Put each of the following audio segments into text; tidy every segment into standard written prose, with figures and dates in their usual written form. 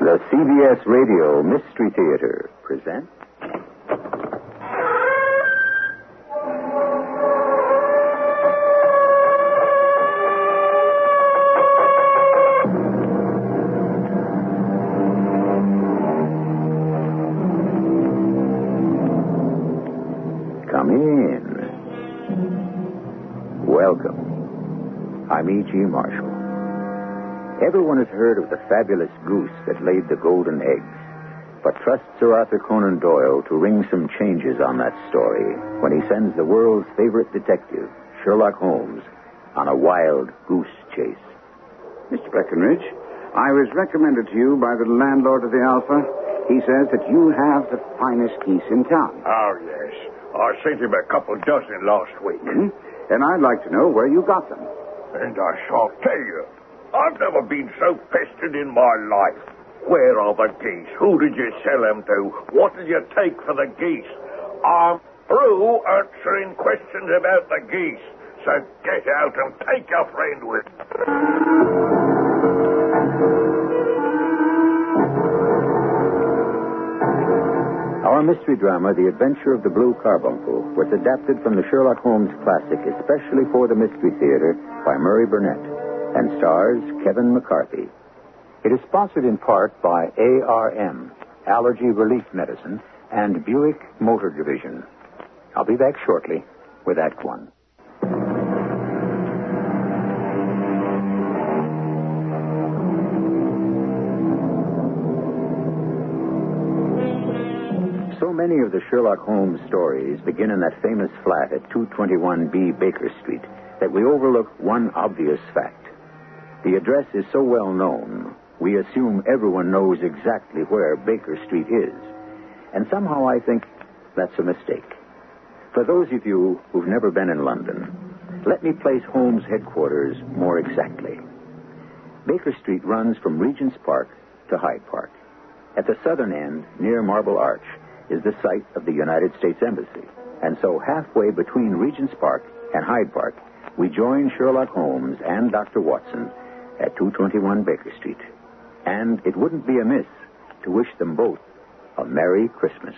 The CBS Radio Mystery Theater presents... Come in. Welcome. I'm E.G. Marshall. Everyone has heard of the fabulous goose that laid the golden eggs, but trust Sir Arthur Conan Doyle to ring some changes on that story when he sends the world's favorite detective, Sherlock Holmes, on a wild goose chase. Mr. Breckenridge, I was recommended to you by the landlord of the Alpha. He says that you have the finest geese in town. Oh, yes. I sent him a couple dozen last week. Mm-hmm. And I'd like to know where you got them. And I shall tell you. I've never been so pestered in my life. Where are the geese? Who did you sell them to? What did you take for the geese? I'm through answering questions about the geese. So get out and take your friend with you. Our mystery drama, The Adventure of the Blue Carbuncle, was adapted from the Sherlock Holmes classic, especially for the Mystery Theater, by Murray Burnett, and stars Kevin McCarthy. It is sponsored in part by ARM, Allergy Relief Medicine, and Buick Motor Division. I'll be back shortly with Act One. So many of the Sherlock Holmes stories begin in that famous flat at 221B Baker Street that we overlook one obvious fact. The address is so well known, we assume everyone knows exactly where Baker Street is. And somehow I think that's a mistake. For those of you who've never been in London, let me place Holmes' headquarters more exactly. Baker Street runs from Regent's Park to Hyde Park. At the southern end, near Marble Arch, is the site of the United States Embassy. And so halfway between Regent's Park and Hyde Park, we join Sherlock Holmes and Dr. Watson at 221 Baker Street. And it wouldn't be amiss to wish them both a Merry Christmas.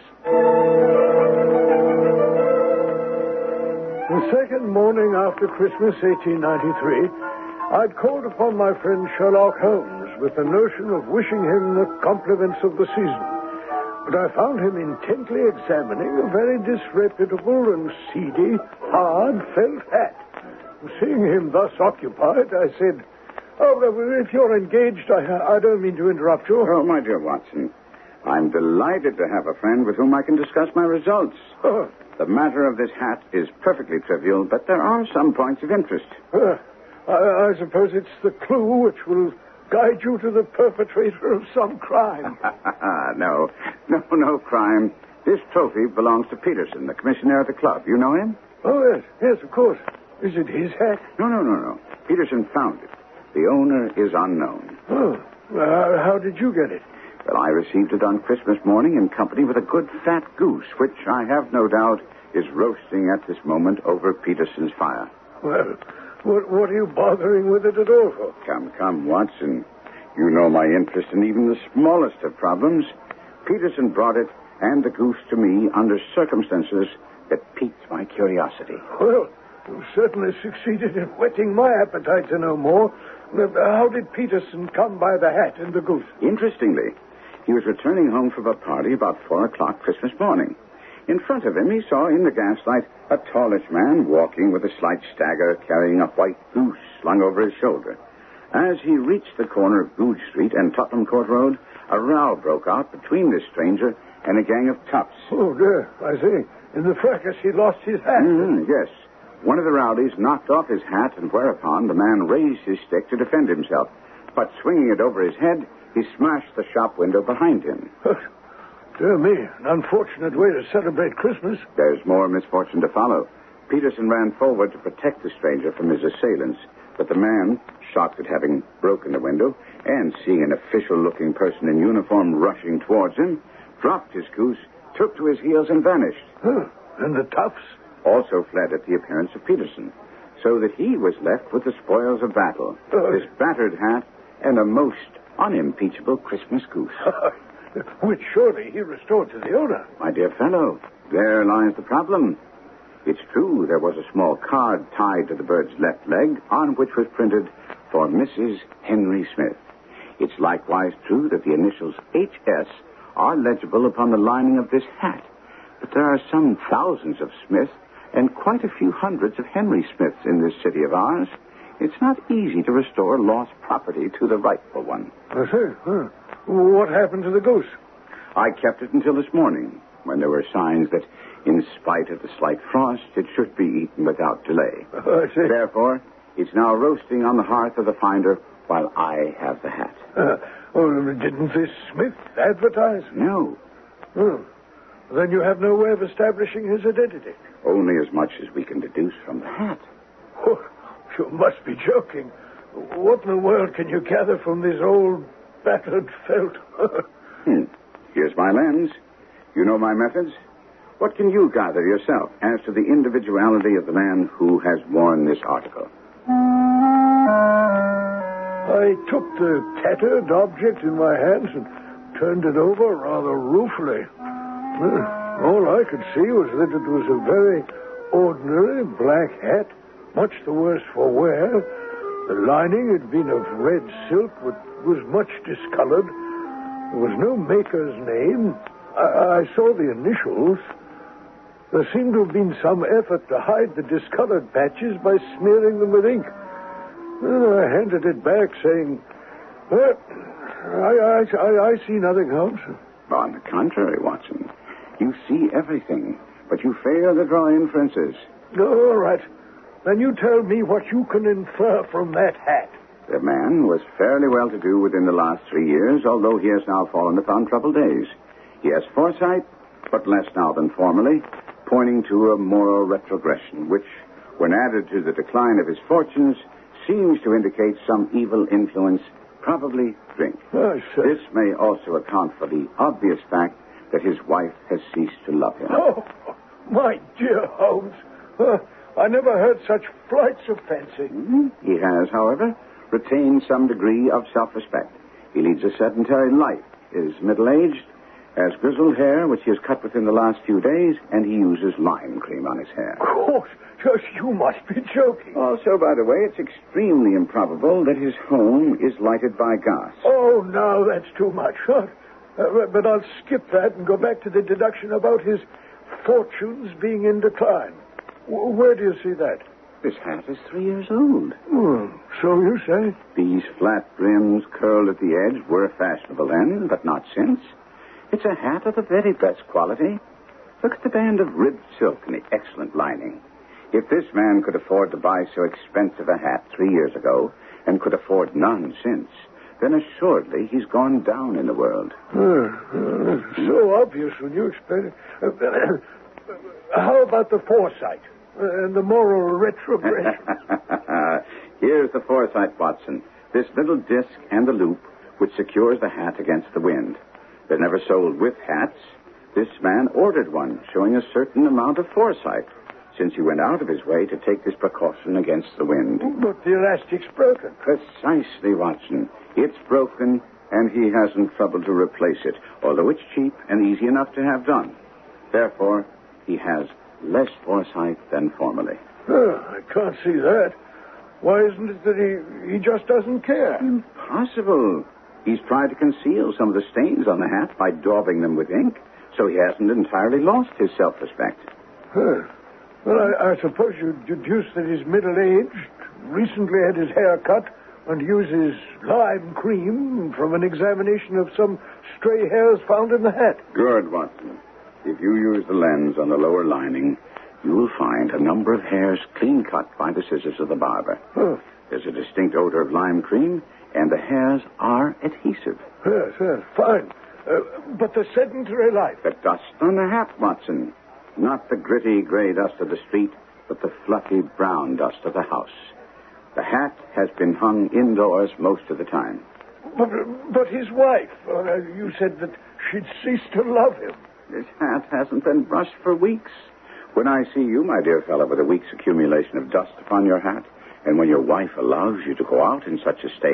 The second morning after Christmas, 1893, I'd called upon my friend Sherlock Holmes with the notion of wishing him the compliments of the season. But I found him intently examining a very disreputable and seedy, hard felt hat. Seeing him thus occupied, I said, "Oh, if you're engaged, I don't mean to interrupt you." Oh, my dear Watson, I'm delighted to have a friend with whom I can discuss my results. Oh. The matter of this hat is perfectly trivial, but there are some points of interest. I suppose it's the clue which will guide you to the perpetrator of some crime. No crime. This trophy belongs to Peterson, the commissioner of the club. You know him? Oh, yes, of course. Is it his hat? No. Peterson found it. The owner is unknown. Oh, well, how did you get it? Well, I received it on Christmas morning in company with a good fat goose, which I have no doubt is roasting at this moment over Peterson's fire. Well, what are you bothering with it at all for? Come, Watson. You know my interest in even the smallest of problems. Peterson brought it and the goose to me under circumstances that piqued my curiosity. Well, you certainly succeeded in whetting my appetite to know more. How did Peterson come by the hat and the goose? Interestingly, he was returning home from a party about 4 o'clock Christmas morning. In front of him, he saw in the gaslight a tallish man walking with a slight stagger, carrying a white goose slung over his shoulder. As he reached the corner of Goodge Street and Tottenham Court Road, a row broke out between this stranger and a gang of toughs. Oh, dear, I see. In the fracas, he lost his hat. Yes. One of the rowdies knocked off his hat, and whereupon the man raised his stick to defend himself. But swinging it over his head, he smashed the shop window behind him. Dear me, an unfortunate way to celebrate Christmas. There's more misfortune to follow. Peterson ran forward to protect the stranger from his assailants, but the man, shocked at having broken the window and seeing an official-looking person in uniform rushing towards him, dropped his goose, took to his heels, and vanished. And the toughs? Also fled at the appearance of Peterson, so that he was left with the spoils of battle, this battered hat and a most unimpeachable Christmas goose. Which surely he restored to the owner. My dear fellow, there lies the problem. It's true there was a small card tied to the bird's left leg on which was printed, "For Mrs. Henry Smith." It's likewise true that the initials H.S. are legible upon the lining of this hat. But there are some thousands of Smiths and quite a few hundreds of Henry Smiths in this city of ours. It's not easy to restore lost property to the rightful one. I see. What happened to the goose? I kept it until this morning, when there were signs that, in spite of the slight frost, it should be eaten without delay. I see. Therefore, it's now roasting on the hearth of the finder while I have the hat. Didn't this Smith advertise? No. Then you have no way of establishing his identity. Only as much as we can deduce from the hat. Oh, you must be joking. What in the world can you gather from this old, battered felt? Here's my lens. You know my methods. What can you gather yourself as to the individuality of the man who has worn this article? I took the tattered object in my hands and turned it over rather ruefully. All I could see was that it was a very ordinary black hat, much the worse for wear. The lining had been of red silk, but was much discolored. There was no maker's name. I saw the initials. There seemed to have been some effort to hide the discolored patches by smearing them with ink. I handed it back, saying, I see nothing else. On the contrary, Watson, you see everything, but you fail to draw inferences. All right. Then you tell me what you can infer from that hat. The man was fairly well-to-do within the last 3 years, although he has now fallen upon troubled days. He has foresight, but less now than formerly, pointing to a moral retrogression, which, when added to the decline of his fortunes, seems to indicate some evil influence, probably drink. This may also account for the obvious fact that his wife has ceased to love him. Oh, my dear Holmes. I never heard such flights of fancy. He has, however, retained some degree of self-respect. He leads a sedentary life, is middle-aged, has grizzled hair, which he has cut within the last few days, and he uses lime cream on his hair. Of course. You must be joking. Also, by the way, it's extremely improbable that his home is lighted by gas. Oh, no, that's too much. But I'll skip that and go back to the deduction about his fortunes being in decline. Where do you see that? This hat is 3 years old. So you say? These flat brims curled at the edge were fashionable then, but not since. It's a hat of the very best quality. Look at the band of ribbed silk and the excellent lining. If this man could afford to buy so expensive a hat 3 years ago and could afford none since, then assuredly he's gone down in the world. So obvious when you explain it. How about the foresight and the moral retrogression? Here's the foresight, Watson. This little disc and the loop which secures the hat against the wind. They're never sold with hats. This man ordered one, showing a certain amount of foresight, since he went out of his way to take this precaution against the wind. But the elastic's broken. Precisely, Watson. It's broken, and he hasn't troubled to replace it, although it's cheap and easy enough to have done. Therefore, he has less foresight than formerly. I can't see that. Why isn't it that he just doesn't care? Impossible. He's tried to conceal some of the stains on the hat by daubing them with ink, so he hasn't entirely lost his self-respect. Well, I suppose you deduce that he's middle-aged, recently had his hair cut, and uses lime cream from an examination of some stray hairs found in the hat. Good, Watson. If you use the lens on the lower lining, you will find a number of hairs clean cut by the scissors of the barber. There's a distinct odor of lime cream, and the hairs are adhesive. Yes, fine. But the sedentary life. The dust on the hat, Watson. Not the gritty gray dust of the street, but the fluffy brown dust of the house. The hat has been hung indoors most of the time. But his wife, you said that she'd ceased to love him. This hat hasn't been brushed for weeks. When I see you, my dear fellow, with a week's accumulation of dust upon your hat, and when your wife allows you to go out in such a state,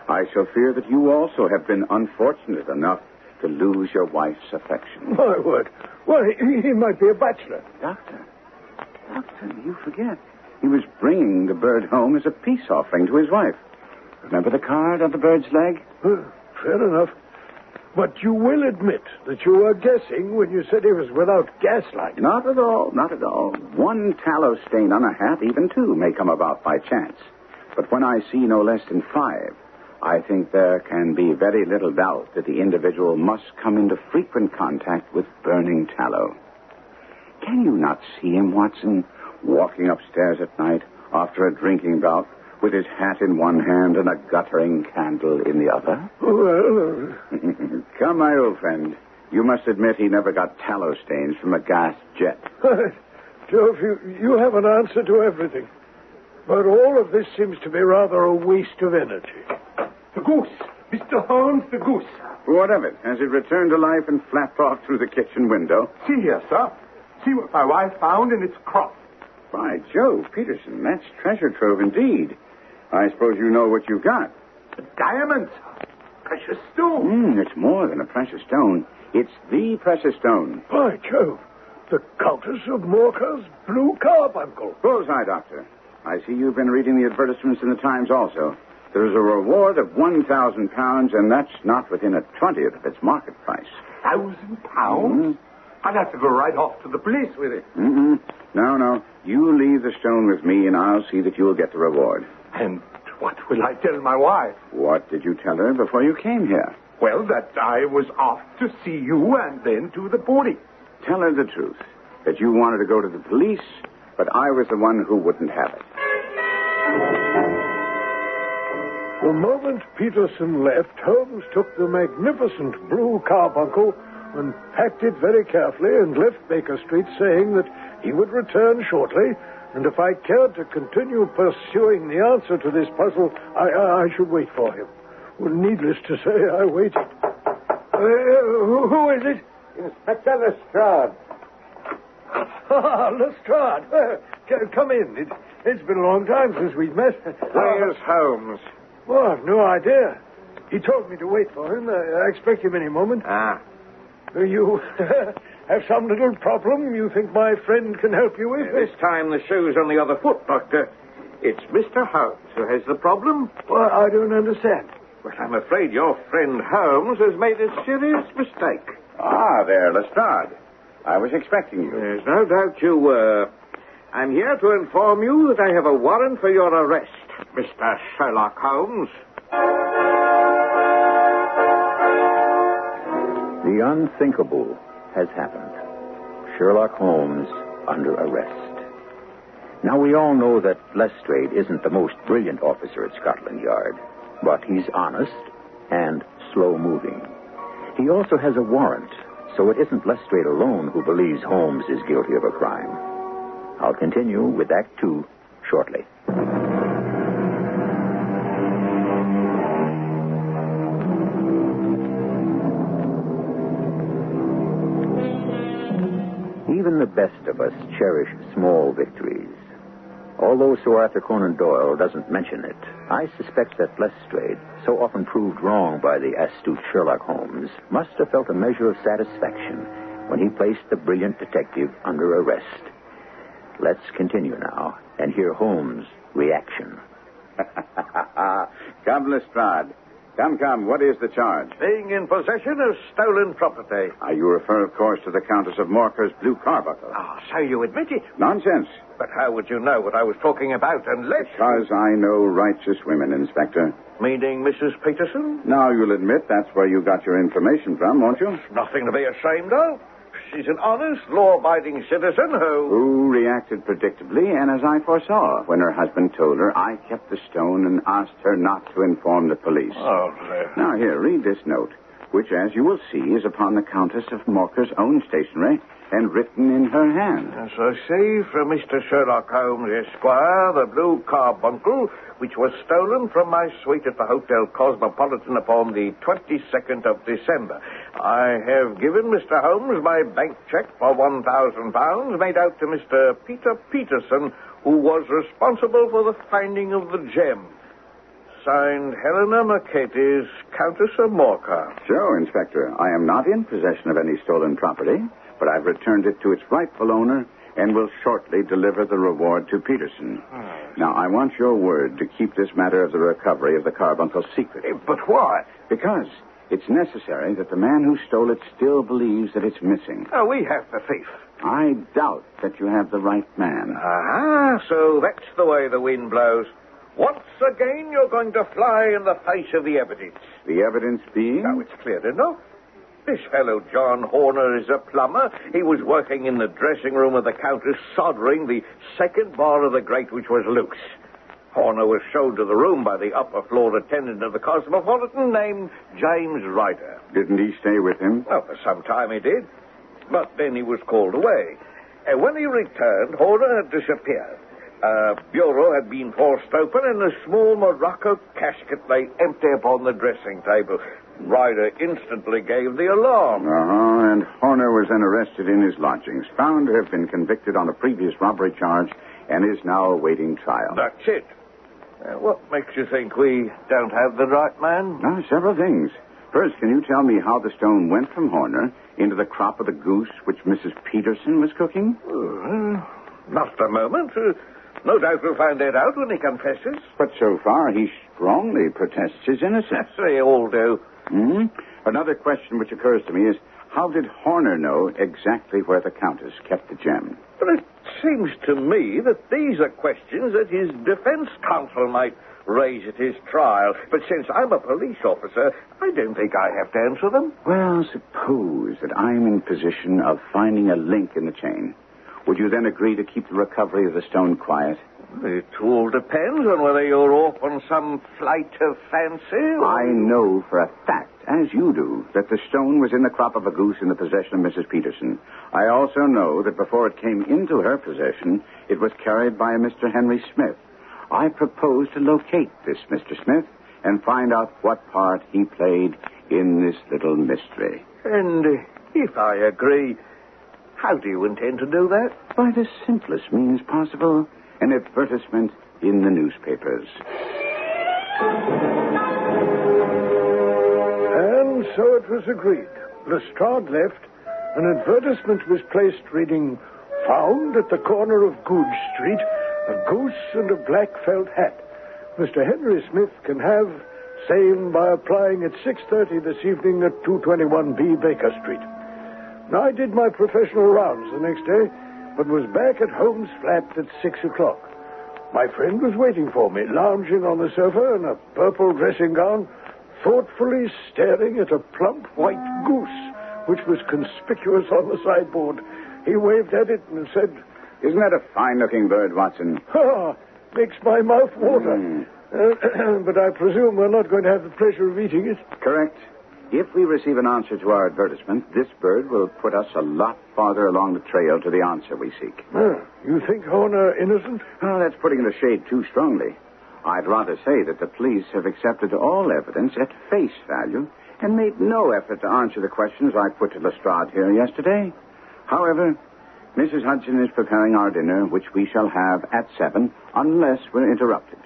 I shall fear that you also have been unfortunate enough to lose your wife's affection. My word. Well, he might be a bachelor. Doctor, you forget. He was bringing the bird home as a peace offering to his wife. Remember the card on the bird's leg? Fair enough. But you will admit that you were guessing when you said he was without gaslight. Not at all. One tallow stain on a hat, even two, may come about by chance. But when I see no less than 5, I think there can be very little doubt that the individual must come into frequent contact with burning tallow. Can you not see him, Watson, walking upstairs at night after a drinking bout with his hat in one hand and a guttering candle in the other? Well... Come, my old friend. You must admit he never got tallow stains from a gas jet. Jove, you have an answer to everything. But all of this seems to be rather a waste of energy. The goose. Mr. Holmes, the goose. What of it? Has it returned to life and flapped off through the kitchen window? See here, sir. See what my wife found in its crop. By Jove, Peterson, that's treasure trove indeed. I suppose you know what you've got. A diamond, sir. Precious stone. It's more than a precious stone. It's the precious stone. By Jove, the Countess of Morcar's blue carbuncle. Bullseye, Doctor. I see you've been reading the advertisements in the Times also. There's a reward of £1,000, and that's not within a 20th of its market price. £1,000? I'd have to go right off to the police with it. No. You leave the stone with me, and I'll see that you'll get the reward. And what will I tell my wife? What did you tell her before you came here? Well, that I was off to see you and then to the police. Tell her the truth, that you wanted to go to the police, but I was the one who wouldn't have it. The moment Peterson left, Holmes took the magnificent blue carbuncle and packed it very carefully and left Baker Street saying that he would return shortly, and if I cared to continue pursuing the answer to this puzzle, I should wait for him. Well, needless to say, I waited. Who is it? Inspector Lestrade. Lestrade. Come in. It's been a long time since we've met. Where's Holmes? Well, I've no idea. He told me to wait for him. I expect him any moment. You have some little problem you think my friend can help you with? This time the shoe's on the other foot, Doctor. It's Mr. Holmes who has the problem. Well, I don't understand. Well, I'm afraid your friend Holmes has made a serious mistake. Ah, there, Lestrade. I was expecting you. There's no doubt you were. I'm here to inform you that I have a warrant for your arrest, Mr. Sherlock Holmes. The unthinkable has happened. Sherlock Holmes under arrest. Now, we all know that Lestrade isn't the most brilliant officer at Scotland Yard, but he's honest and slow-moving. He also has a warrant, so it isn't Lestrade alone who believes Holmes is guilty of a crime. I'll continue with Act 2 shortly. Even the best of us cherish small victories. Although Sir Arthur Conan Doyle doesn't mention it, I suspect that Lestrade, so often proved wrong by the astute Sherlock Holmes, must have felt a measure of satisfaction when he placed the brilliant detective under arrest. Let's continue now and hear Holmes' reaction. Come, Lestrade. Come. What is the charge? Being in possession of stolen property. You refer, of course, to the Countess of Morcar's blue carbuncle. So you admit it? Nonsense. But how would you know what I was talking about unless... Because I know righteous women, Inspector. Meaning Mrs. Peterson? Now you'll admit that's where you got your information from, won't you? Nothing to be ashamed of. She's an honest, law-abiding citizen who reacted predictably, and as I foresaw. When her husband told her, I kept the stone and asked her not to inform the police. Now, here, read this note, which, as you will see, is upon the Countess of Morcar's own stationery and written in her hand. As I say, from Mr. Sherlock Holmes, Esquire, the blue carbuncle, which was stolen from my suite at the Hotel Cosmopolitan upon the 22nd of December. I have given Mr. Holmes my bank check for £1,000 made out to Mr. Peter Peterson, who was responsible for the finding of the gem. signed Helena Mercatus, Countess of Morcar. So, Inspector, I am not in possession of any stolen property, but I've returned it to its rightful owner and will shortly deliver the reward to Peterson. Now, I want your word to keep this matter of the recovery of the carbuncle secret. But why? Because it's necessary that the man who stole it still believes that it's missing. Oh, we have the thief. I doubt that you have the right man. Ah, so that's the way the wind blows. Once again, you're going to fly in the face of the evidence. The evidence being? Now, it's clear enough. This fellow, John Horner, is a plumber. He was working in the dressing room of the Countess, soldering the second bar of the grate, which was loose. Horner was shown to the room by the upper floor attendant of the Cosmopolitan named James Ryder. Didn't he stay with him? Well, for some time he did. But then he was called away. And when he returned, Horner had disappeared. A bureau had been forced open and a small Morocco casket lay empty upon the dressing table. Ryder instantly gave the alarm. And Horner was then arrested in his lodgings, found to have been convicted on a previous robbery charge, and is now awaiting trial. That's it. What makes you think we don't have the right man? Several things. First, can you tell me how the stone went from Horner into the crop of the goose which Mrs. Peterson was cooking? Not at the moment. No doubt we'll find that out when he confesses. But so far, he strongly protests his innocence. They all do. Another question which occurs to me is, how did Horner know exactly where the Countess kept the gem? Well, it seems to me that these are questions that his defense counsel might raise at his trial. But since I'm a police officer, I don't think I have to answer them. Well, suppose that I'm in position of finding a link in the chain. Would you then agree to keep the recovery of the stone quiet? It all depends on whether you're off on some flight of fancy or... I know for a fact, as you do, that the stone was in the crop of a goose in the possession of Mrs. Peterson. I also know that before it came into her possession, it was carried by a Mr. Henry Smith. I propose to locate this Mr. Smith and find out what part he played in this little mystery. And if I agree, how do you intend to do that? By the simplest means possible, an advertisement in the newspapers. And so it was agreed. Lestrade left. An advertisement was placed reading, "Found at the corner of Goodge Street, a goose and a black felt hat. Mr. Henry Smith can have same by applying at 6:30 this evening at 221B Baker Street." Now, I did my professional rounds the next day, but was back at Holmes' flat at 6 o'clock. My friend was waiting for me, lounging on the sofa in a purple dressing gown, thoughtfully staring at a plump white goose, which was conspicuous on the sideboard. He waved at it and said, "Isn't that a fine-looking bird, Watson?" Makes my mouth water. But I presume we're not going to have the pleasure of eating it. Correct. If we receive an answer to our advertisement, this bird will put us a lot farther along the trail to the answer we seek. You think Horner innocent? Oh, that's putting it a shade too strongly. I'd rather say that the police have accepted all evidence at face value and made no effort to answer the questions I put to Lestrade here yesterday. However, Mrs. Hudson is preparing our dinner, which we shall have at 7, unless we're interrupted.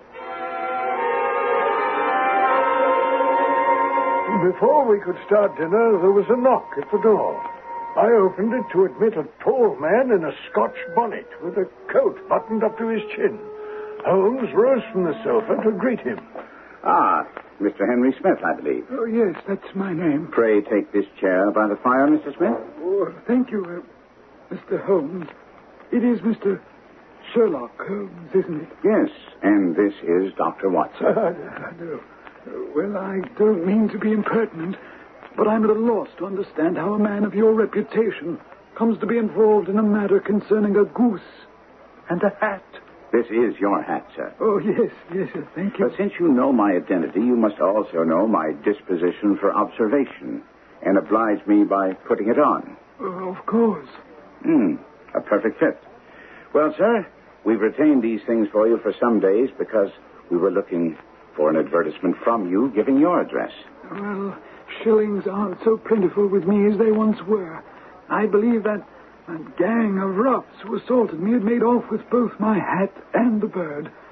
Before we could start dinner, there was a knock at the door. I opened it to admit a tall man in a Scotch bonnet with a coat buttoned up to his chin. Holmes rose from the sofa to greet him. Mr. Henry Smith, I believe. Oh, yes, that's my name. Pray take this chair by the fire, Mr. Smith. Oh, thank you, Mr. Holmes. It is Mr. Sherlock Holmes, isn't it? Yes, and this is Dr. Watson. No. Well, I don't mean to be impertinent, but I'm at a loss to understand how a man of your reputation comes to be involved in a matter concerning a goose and a hat. This is your hat, sir. Oh, yes, thank you. But since you know my identity, you must also know my disposition for observation and oblige me by putting it on. Oh, of course. A perfect fit. Well, sir, we've retained these things for you for some days because we were looking for an advertisement from you giving your address. Well, shillings aren't so plentiful with me as they once were. I believe that gang of roughs who assaulted me had made off with both my hat and the bird.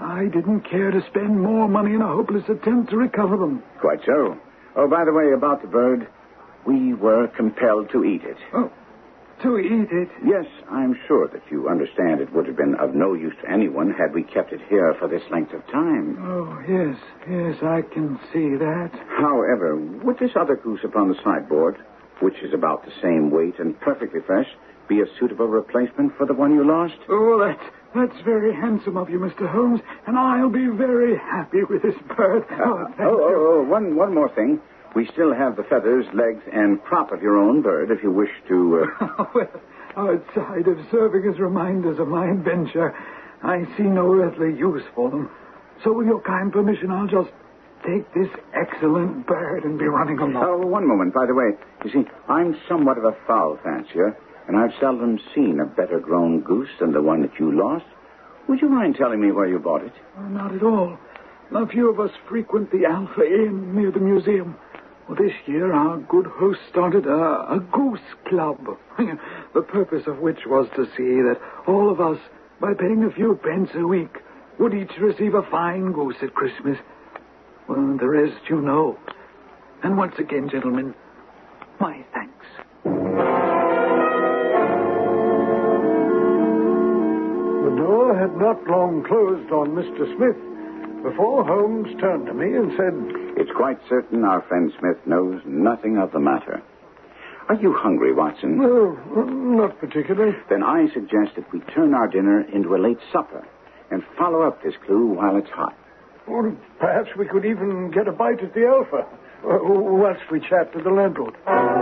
I didn't care to spend more money in a hopeless attempt to recover them. Quite so. Oh, by the way, about the bird, we were compelled to eat it. Oh, to eat it? Yes, I'm sure that you understand it would have been of no use to anyone had we kept it here for this length of time. Oh, yes, I can see that. However, would this other goose upon the sideboard, which is about the same weight and perfectly fresh, be a suitable replacement for the one you lost? Oh, that's very handsome of you, Mr. Holmes, and I'll be very happy with this bird. Thank you. One more thing. We still have the feathers, legs, and crop of your own bird, if you wish to... Well, outside of serving as reminders of my adventure, I see no earthly use for them. So with your kind permission, I'll just take this excellent bird and be running along. Oh, one moment, by the way. You see, I'm somewhat of a fowl fancier, and I've seldom seen a better-grown goose than the one that you lost. Would you mind telling me where you bought it? Oh, not at all. A few of us frequent the Alpha Inn near the museum. Well, this year, our good host started a goose club, the purpose of which was to see that all of us, by paying a few pence a week, would each receive a fine goose at Christmas. Well, the rest you know. And once again, gentlemen, my thanks. The door had not long closed on Mr. Smith before Holmes turned to me and said, "It's quite certain our friend Smith knows nothing of the matter. Are you hungry, Watson?" "Well, not particularly." "Then I suggest that we turn our dinner into a late supper and follow up this clue while it's hot." Or perhaps we could even get a bite at the Alpha, whilst we chat to the landlord.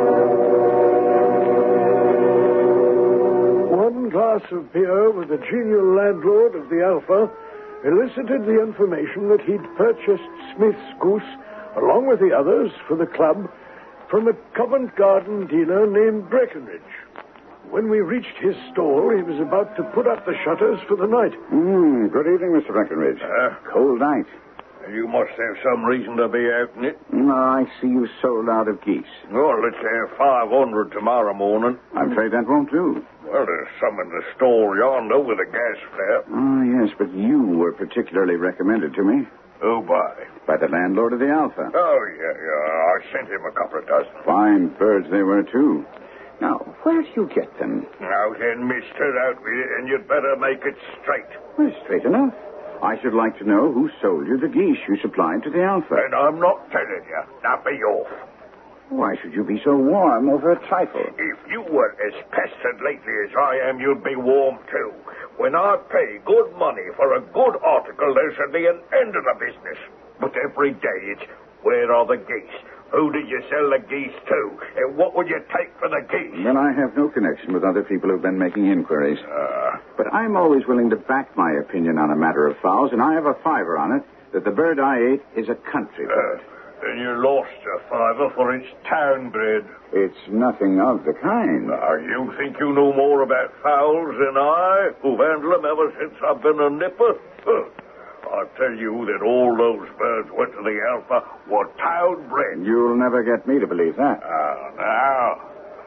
One glass of beer with the genial landlord of the Alpha elicited the information that he'd purchased Smith's goose, along with the others, for the club, from a Covent Garden dealer named Breckenridge. When we reached his stall, he was about to put up the shutters for the night. Good evening, Mr. Breckenridge. Cold night. You must have some reason to be out in it. I see you sold out of geese. Well, let's have 500 tomorrow morning. I'm afraid that won't do. Well, there's some in the stall yonder with a gas flare. Oh, yes, but you were particularly recommended to me. Who by? By the landlord of the Alpha. Oh, yeah. I sent him a couple of dozen. Fine birds they were, too. Now, where do you get them? Now then, mister, out with it, and you'd better make it straight. Well, straight enough. I should like to know who sold you the geese you supplied to the Alpha. And I'm not telling you. Now be off. Why should you be so warm over a trifle? If you were as pestered lately as I am, you'd be warm, too. When I pay good money for a good article, there should be an end of the business. But every day it's, where are the geese? Who did you sell the geese to? And what would you take for the geese? Then I have no connection with other people who've been making inquiries. But I'm always willing to back my opinion on a matter of fowls, and I have a fiver on it that the bird I ate is a country bird. Then you lost a fiver for its town bred. It's nothing of the kind. You think you know more about fowls than I, who've handled them ever since I've been a nipper? I tell you that all those birds went to the Alpha were town bred. You'll never get me to believe that. Now,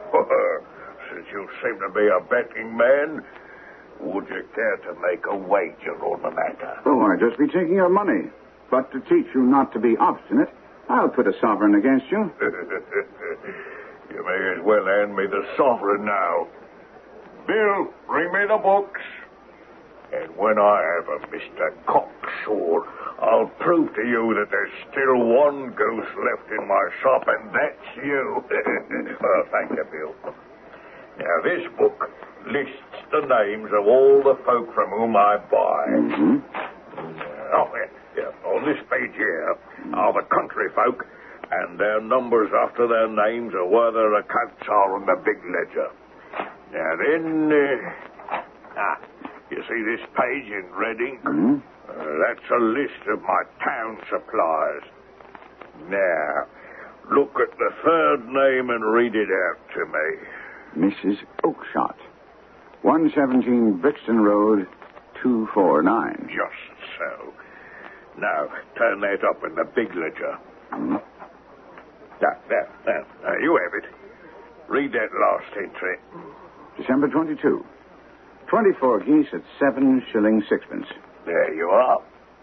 since you seem to be a betting man, would you care to make a wager on the matter? Oh, I'd just be taking your money. But to teach you not to be obstinate, I'll put a sovereign against you. You may as well hand me the sovereign now. Bill, bring me the books. And when I have a Mr. Cocksure, I'll prove to you that there's still one goose left in my shop, and that's you. Thank you, Bill. Now, this book lists the names of all the folk from whom I buy. On this page here are the country folk, and their numbers after their names are where their accounts are in the big ledger. Now, then... you see this page in red ink? That's a list of my town suppliers. Now, look at the third name and read it out to me. Mrs. Oakshott, 117 Brixton Road, 249. Just so. Now, turn that up in the big ledger. There, you have it. Read that last entry. December 22. 24 geese at 7 shillings 6pence. There you are.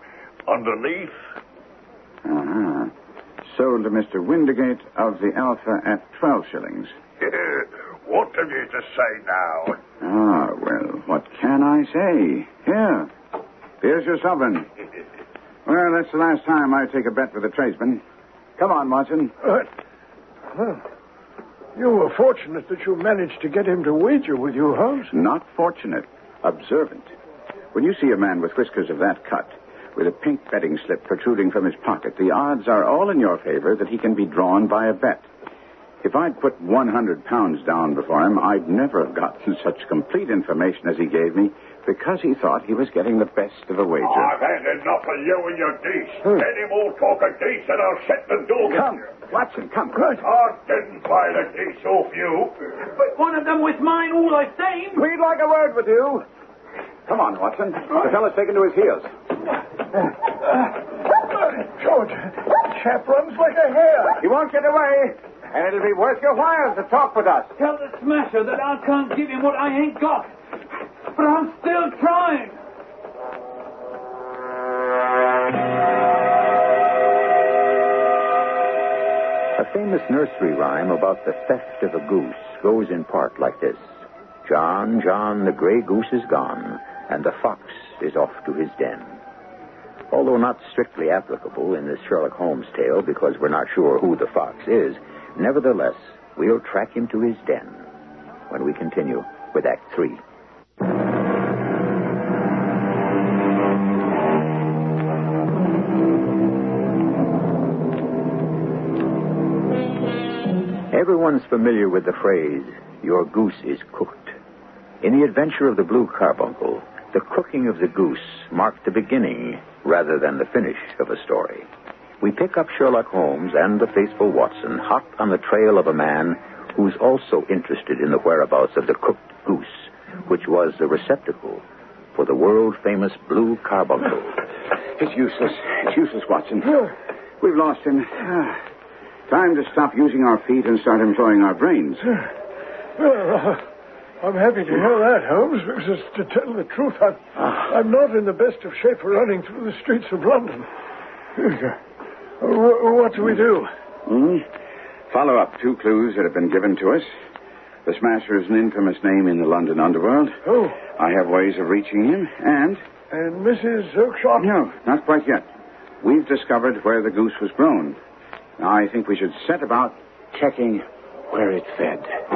underneath. Uh-huh. Sold to Mr. Windigate of the Alpha at 12 shillings. What have you to say now? Ah, well, what can I say? Here. Here's your sovereign. Well, that's the last time I take a bet with a tradesman. Come on, Watson. Well, you were fortunate that you managed to get him to wager with you, Holmes. Not fortunate. Observant. When you see a man with whiskers of that cut, with a pink betting slip protruding from his pocket, the odds are all in your favor that he can be drawn by a bet. If I'd put 100 pounds down before him, I'd never have gotten such complete information as he gave me, because he thought he was getting the best of a wager. I've had enough of you and your geese. Any more talk of geese and I'll shut the door. Come, Watson, come. Good. I didn't buy the geese off you. But one of them was mine all the same. We'd like a word with you. Come on, Watson. The fellow's taken to his heels. George, that chap runs like a hare. He won't get away, and it'll be worth your while to talk with us. Tell the smasher that I can't give him what I ain't got. But I'm still trying. A famous nursery rhyme about the theft of a goose goes in part like this. John, John, the gray goose is gone, and the fox is off to his den. Although not strictly applicable in this Sherlock Holmes tale because we're not sure who the fox is, nevertheless, we'll track him to his den when we continue with Act 3. Everyone's familiar with the phrase, your goose is cooked. In The Adventure of the Blue Carbuncle, the cooking of the goose marked the beginning rather than the finish of a story. We pick up Sherlock Holmes and the faithful Watson hot on the trail of a man who's also interested in the whereabouts of the cooked goose, which was the receptacle for the world-famous Blue Carbuncle. It's useless. It's useless, Watson. We've lost him. Time to stop using our feet and start employing our brains. Well, I'm happy to hear that, Holmes, because to tell the truth, I'm not in the best of shape for running through the streets of London. What do we do? Follow up 2 clues that have been given to us. The Smasher is an infamous name in the London underworld. Oh. I have ways of reaching him, and... And Mrs. Oakshott? No, not quite yet. We've discovered where the goose was grown. Now, I think we should set about checking where it fed.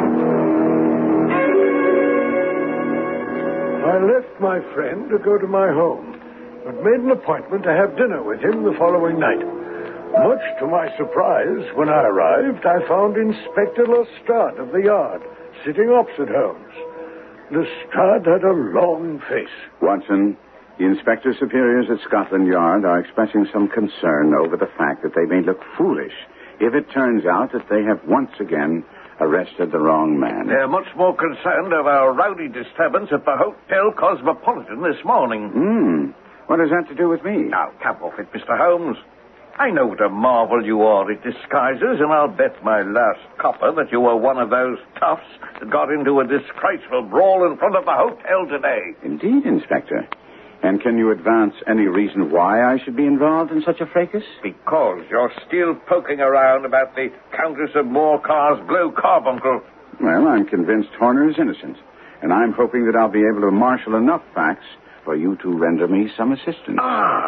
I left my friend to go to my home, but made an appointment to have dinner with him the following night. Much to my surprise, when I arrived, I found Inspector Lestrade of the Yard sitting opposite Holmes. Lestrade had a long face. Watson, the Inspector Superiors at Scotland Yard are expressing some concern over the fact that they may look foolish if it turns out that they have once again arrested the wrong man. They're much more concerned over a rowdy disturbance at the Hotel Cosmopolitan this morning. What has that to do with me? Now, come off it, Mr. Holmes. I know what a marvel you are at disguises, and I'll bet my last copper that you were one of those toughs that got into a disgraceful brawl in front of the hotel today. Indeed, Inspector. And can you advance any reason why I should be involved in such a fracas? Because you're still poking around about the Countess of Morcar's Blue Carbuncle. Well, I'm convinced Horner is innocent, and I'm hoping that I'll be able to marshal enough facts for you to render me some assistance.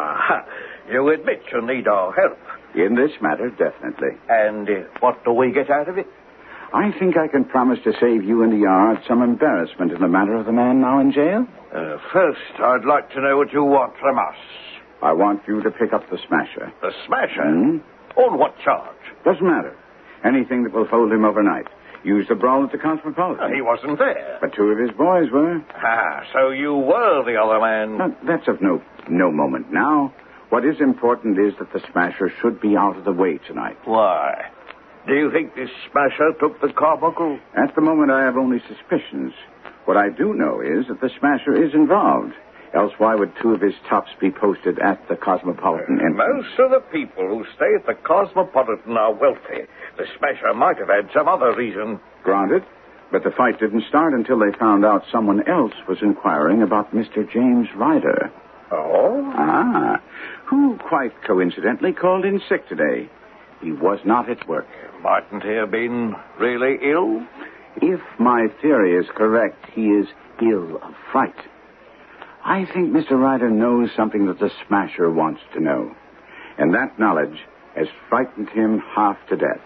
You admit you need our help. In this matter, definitely. And what do we get out of it? I think I can promise to save you and the Yard some embarrassment in the matter of the man now in jail. First, I'd like to know what you want from us. I want you to pick up the Smasher. The Smasher? On what charge? Doesn't matter. Anything that will hold him overnight. Use the brawl at the Cosmopolitan. He wasn't there. But 2 of his boys were. So you were the other man. That's of no moment now. What is important is that the Smasher should be out of the way tonight. Why? Do you think this Smasher took the carbuncle? At the moment, I have only suspicions. What I do know is that the Smasher is involved. Else why would 2 of his tops be posted at the Cosmopolitan entrance? Most of the people who stay at the Cosmopolitan are wealthy. The Smasher might have had some other reason. Granted. But the fight didn't start until they found out someone else was inquiring about Mr. James Ryder. Oh? who quite coincidentally called in sick today. He was not at work. Mightn't he have been really ill? If my theory is correct, he is ill of fright. I think Mr. Ryder knows something that the smasher wants to know. And that knowledge has frightened him half to death.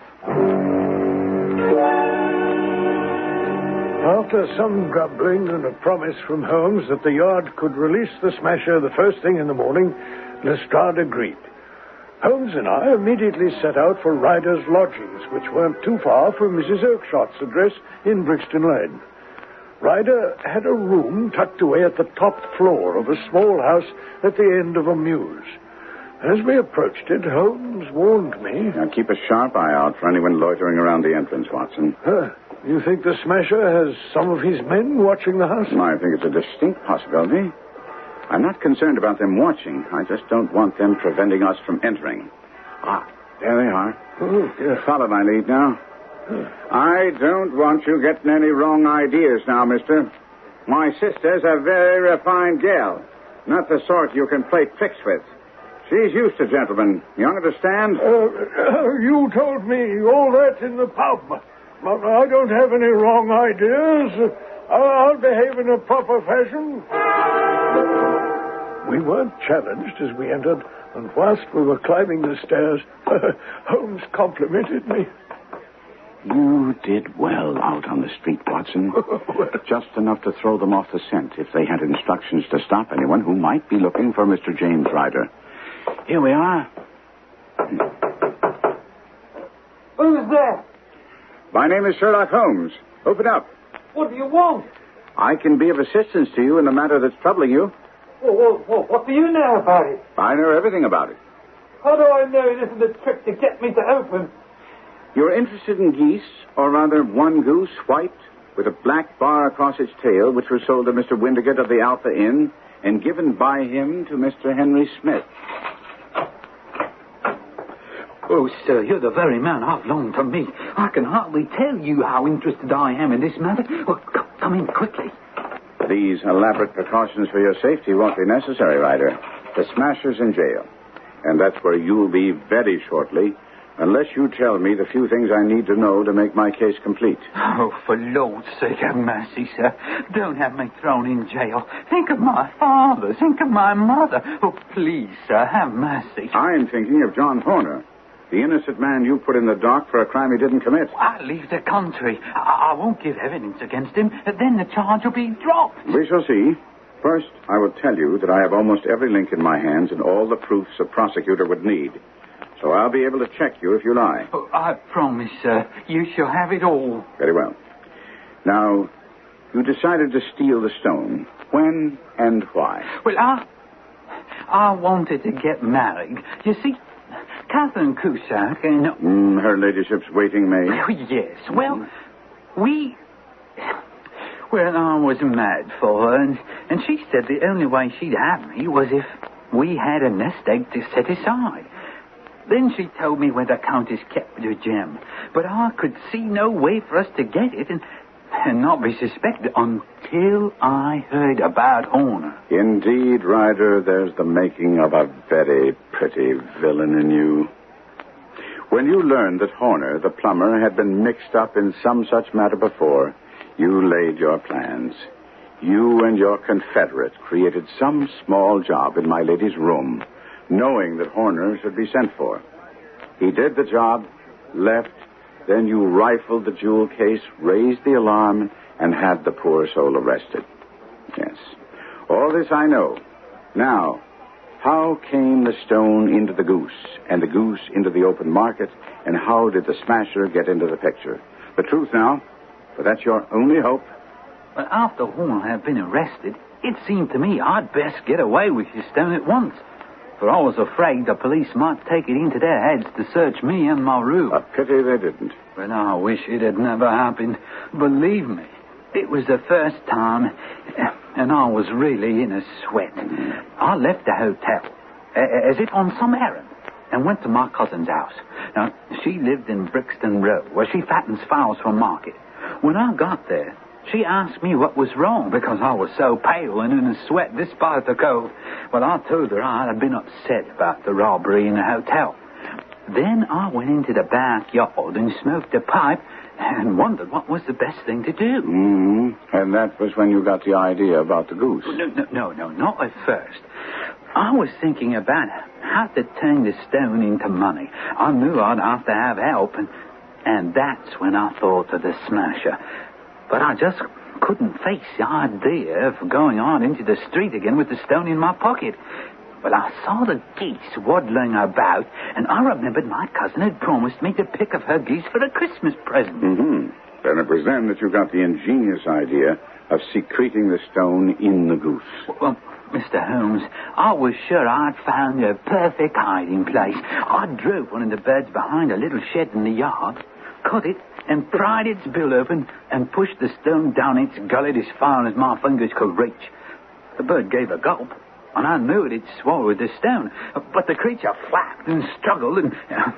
After some grumbling and a promise from Holmes that the yard could release the smasher the first thing in the morning, Lestrade agreed. Holmes and I immediately set out for Ryder's lodgings, which weren't too far from Mrs. Oakshot's address in Brixton Lane. Ryder had a room tucked away at the top floor of a small house at the end of a mews. As we approached it, Holmes warned me. Now keep a sharp eye out for anyone loitering around the entrance, Watson. You think the smasher has some of his men watching the house? I think it's a distinct possibility. I'm not concerned about them watching. I just don't want them preventing us from entering. There they are. Oh, dear. Follow my lead now. I don't want you getting any wrong ideas now, mister. My sister's a very refined gal. Not the sort you can play tricks with. She's used to gentlemen. You understand? You told me all that in the pub. I don't have any wrong ideas. I'll behave in a proper fashion. We weren't challenged as we entered, and whilst we were climbing the stairs, Holmes complimented me. You did well out on the street, Watson. Just enough to throw them off the scent if they had instructions to stop anyone who might be looking for Mr. James Ryder. Here we are. Who's there? My name is Sherlock Holmes. Open up. What do you want? I can be of assistance to you in the matter that's troubling you. What do you know about it? I know everything about it. How do I know this is a trick to get me to open? You're interested in geese, or rather one goose, white, with a black bar across its tail, which was sold to Mr. Windigate of the Alpha Inn and given by him to Mr. Henry Smith. Oh, sir, you're the very man I've longed to meet. I can hardly tell you how interested I am in this matter. Oh, come in quickly. These elaborate precautions for your safety won't be necessary, Ryder. The smasher's in jail. And that's where you'll be very shortly, unless you tell me the few things I need to know to make my case complete. Oh, for Lord's sake, have mercy, sir. Don't have me thrown in jail. Think of my father. Think of my mother. Oh, please, sir, have mercy. I'm thinking of John Horner, the innocent man you put in the dock for a crime he didn't commit. I'll leave the country. I won't give evidence against him. Then the charge will be dropped. We shall see. First, I will tell you that I have almost every link in my hands and all the proofs a prosecutor would need. So I'll be able to check you if you lie. Oh, I promise, sir. You shall have it all. Very well. Now, you decided to steal the stone. When and why? Well, I wanted to get married. You see, Catherine Cusack and... her ladyship's waiting maid? Oh, yes. Well, Well, I was mad for her, and she said the only way she'd have me was if we had a nest egg to set aside. Then she told me where the Countess kept her gem, but I could see no way for us to get it and not be suspected until I heard about Horner. Indeed, Ryder, there's the making of a very pretty villain in you. When you learned that Horner, the plumber, had been mixed up in some such matter before, you laid your plans. You and your confederate created some small job in my lady's room, knowing that Horner should be sent for. He did the job, left, then you rifled the jewel case, raised the alarm, and had the poor soul arrested. Yes. All this I know. Now, how came the stone into the goose, and the goose into the open market, and how did the smasher get into the picture? The truth now, for that's your only hope. But after Horner had been arrested, it seemed to me I'd best get away with the stone at once. For I was afraid the police might take it into their heads to search me and my room. A pity they didn't. But I wish it had never happened. Believe me, it was the first time, and I was really in a sweat. I left the hotel, as if on some errand, and went to my cousin's house. Now, she lived in Brixton Road, where she fattens fowls for market. When I got there, She asked me what was wrong because I was so pale and in a sweat despite the cold. Well, I told her I had been upset about the robbery in the hotel. Then I went into the backyard and smoked a pipe and wondered what was the best thing to do. Mm-hmm. And that was when you got the idea about the goose. No, not at first. I was thinking about how to turn the stone into money. I knew I'd have to have help, and that's when I thought of the smasher. But I just couldn't face the idea of going on into the street again with the stone in my pocket. Well, I saw the geese waddling about, and I remembered my cousin had promised me to pick of her geese for a Christmas present. Mm-hmm. And it was then that you got the ingenious idea of secreting the stone in the goose. Well, Mr. Holmes, I was sure I'd found a perfect hiding place. I drove one of the birds behind a little shed in the yard, cut it, and pried its bill open, and pushed the stone down its gullet as far as my fingers could reach. The bird gave a gulp, and I knew it had swallowed the stone. But the creature flapped and struggled, and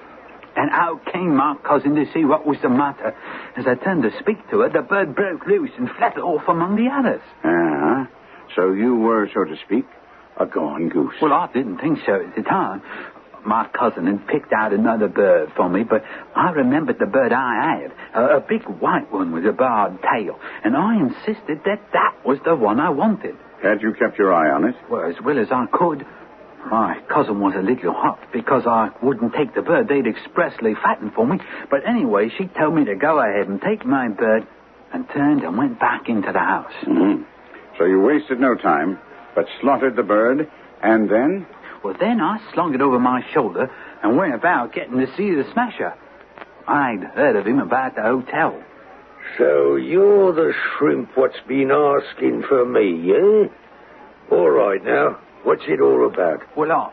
out came my cousin to see what was the matter. As I turned to speak to her, the bird broke loose and fled off among the others. Ah, so you were, so to speak, a gone goose. Well, I didn't think so at the time. My cousin had picked out another bird for me, but I remembered the bird I had, a big white one with a barred tail, and I insisted that was the one I wanted. Had you kept your eye on it? Well, as well as I could. My cousin was a little hot because I wouldn't take the bird they'd expressly fattened for me. But anyway, she told me to go ahead and take my bird and turned and went back into the house. Mm-hmm. So you wasted no time, but slaughtered the bird, and then? Well, then I slung it over my shoulder and went about getting to see the smasher. I'd heard of him about the hotel. So you're the shrimp what's been asking for me, eh? All right, now. What's it all about? Well,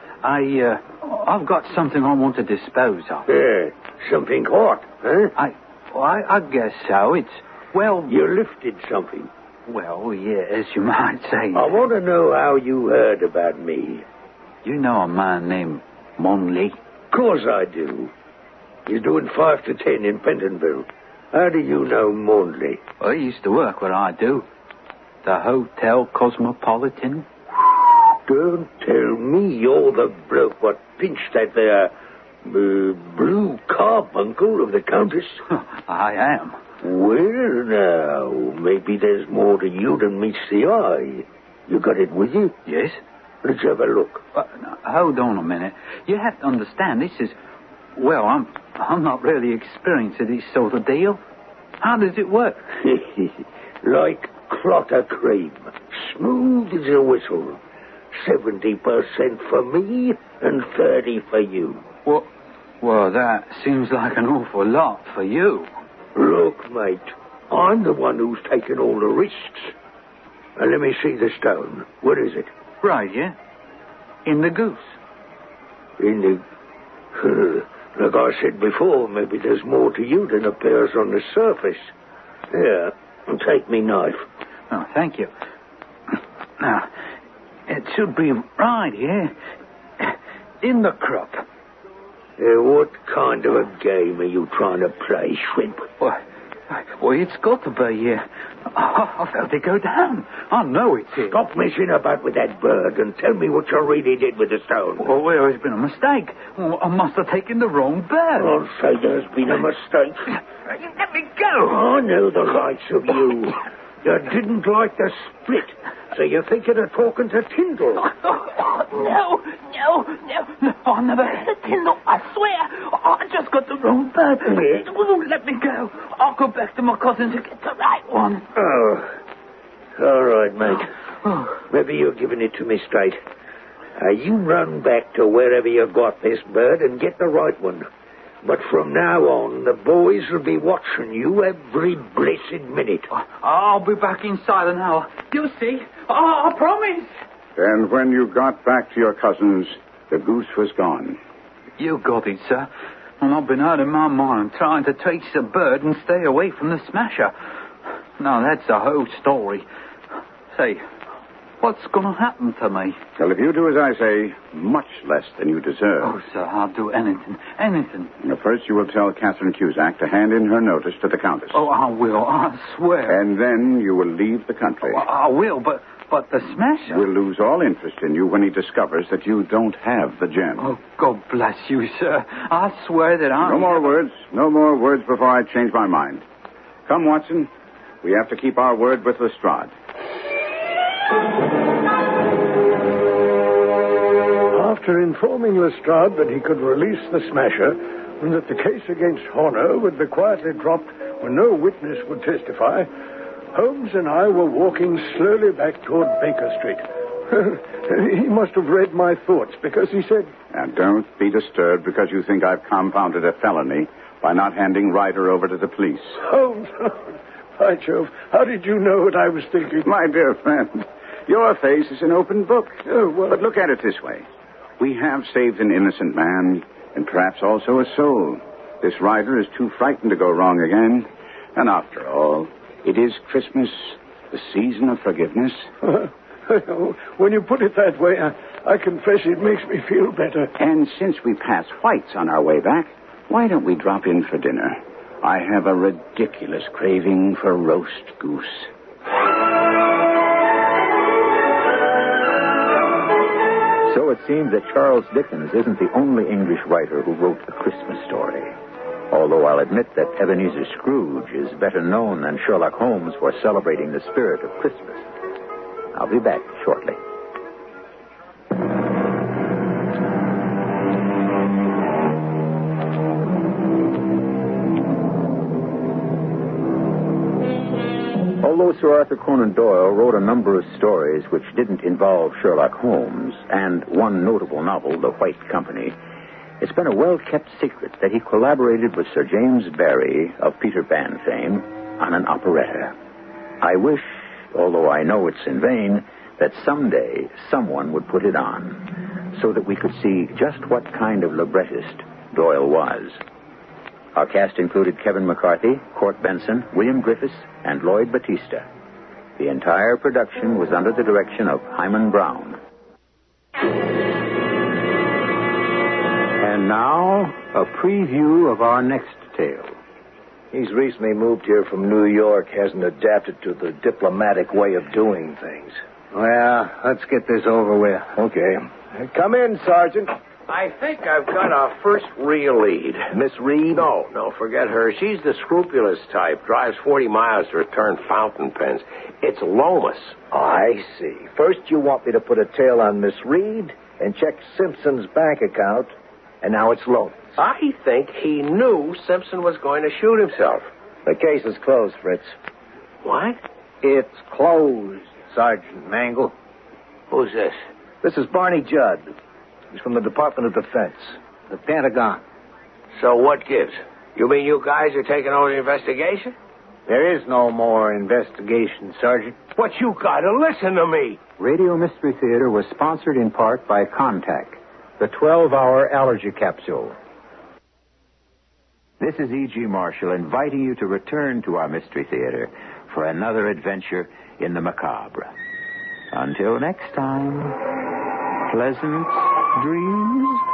I've got something I want to dispose of. Yeah, something hot, huh? I guess so. It's, well... You lifted something. Well, yeah, as you might say. I want to know how you heard about me. You know a man named Monley? Of course I do. He's doing 5 to 10 in Pentonville. How do you know Monley? Well, he used to work where I do. The Hotel Cosmopolitan. Don't tell me you're the bloke what pinched that there blue carbuncle of the Countess. I am. Well, now, maybe there's more to you than meets the eye. You got it with you? Yes. Let's have a look. Now, hold on a minute. You have to understand, this is... Well, I'm not really experienced at this sort of deal. How does it work? Like clotter cream. Smooth as a whistle. 70% for me and 30% for you. Well, that seems like an awful lot for you. Look, mate, I'm the one who's taken all the risks. Now, let me see the stone. What is it? Right, yeah. In the goose. In the... Like I said before, maybe there's more to you than appears on the surface. Here, take me knife. Oh, thank you. Now, it should be right here. In the crop. What kind of a game are you trying to play, Shrimp? Well, it's got to be here. I felt it go down. I know it's here. Stop messing about with that bird and tell me what you really did with the stone. Well, there's been a mistake. I must have taken the wrong bird. I'll say there's been a mistake. Let me go. I know the likes of you. You didn't like the split, so you think you're talking to Tyndall. No. I never hit Tyndall, I swear. I just got the wrong bird. Let me go. I'll go back to my cousin to get the right one. Oh. All right, mate. Maybe you're giving it to me straight. You run back to wherever you got this bird and get the right one. But from now on, the boys will be watching you every blessed minute. I'll be back inside an hour. You'll see. I promise. And when you got back to your cousins, the goose was gone. You got it, sir. And I've been out of my mind trying to trace the bird and stay away from the smasher. Now, that's the whole story. Say, What's going to happen to me? Well, if you do as I say, much less than you deserve. Oh, sir, I'll do anything. Anything. Now, first, you will tell Catherine Cusack to hand in her notice to the Countess. Oh, I will. I swear. And then you will leave the country. Oh, I will, but the smasher... We'll lose all interest in you when he discovers that you don't have the gem. Oh, God bless you, sir. I swear that I'm... No more words. No more words before I change my mind. Come, Watson. We have to keep our word with Lestrade. After informing Lestrade that he could release the smasher and that the case against Horner would be quietly dropped when no witness would testify, Holmes and I were walking slowly back toward Baker Street. He must have read my thoughts because he said... Now, don't be disturbed because you think I've compounded a felony by not handing Ryder over to the police. Holmes, by Jove, how did you know what I was thinking? My dear friend, your face is an open book. Oh, well... But look at it this way. We have saved an innocent man, and perhaps also a soul. This Ryder is too frightened to go wrong again. And after all, it is Christmas, the season of forgiveness. When you put it that way, I confess it makes me feel better. And since we pass White's on our way back, why don't we drop in for dinner? I have a ridiculous craving for roast goose. So it seems that Charles Dickens isn't the only English writer who wrote a Christmas story. Although I'll admit that Ebenezer Scrooge is better known than Sherlock Holmes for celebrating the spirit of Christmas. I'll be back shortly. Although Sir Arthur Conan Doyle wrote a number of stories which didn't involve Sherlock Holmes, and one notable novel, The White Company, it's been a well-kept secret that he collaborated with Sir James Barrie of Peter Pan fame on an operetta. I wish, although I know it's in vain, that someday someone would put it on so that we could see just what kind of librettist Doyle was. Our cast included Kevin McCarthy, Court Benson, William Griffiths, and Lloyd Battista. The entire production was under the direction of Hyman Brown. And now, a preview of our next tale. He's recently moved here from New York, hasn't adapted to the diplomatic way of doing things. Well, let's get this over with. Okay. Come in, Sergeant. I think I've got our first real lead. Miss Reed? No, forget her. She's the scrupulous type. Drives 40 miles to return fountain pens. It's Lomas. I see. First you want me to put a tail on Miss Reed and check Simpson's bank account, and now it's Lomas. I think he knew Simpson was going to shoot himself. The case is closed, Fritz. What? It's closed, Sergeant Mangle. Who's this? This is Barney Judd. He's from the Department of Defense. The Pentagon. So what gives? You mean you guys are taking over the investigation? There is no more investigation, Sergeant. But you gotta listen to me. Radio Mystery Theater was sponsored in part by Contact, the 12-hour allergy capsule. This is E.G. Marshall inviting you to return to our Mystery Theater for another adventure in the macabre. Until next time, pleasant dreams.